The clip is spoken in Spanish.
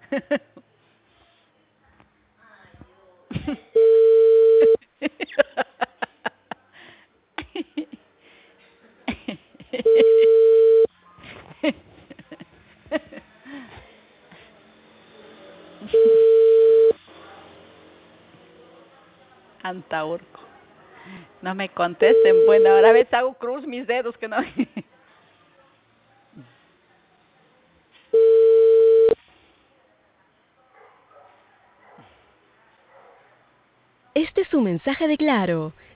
Antaurco. No me contesten. Bueno, ahora ves, hago cruz mis dedos que no. Este es un mensaje de Claro.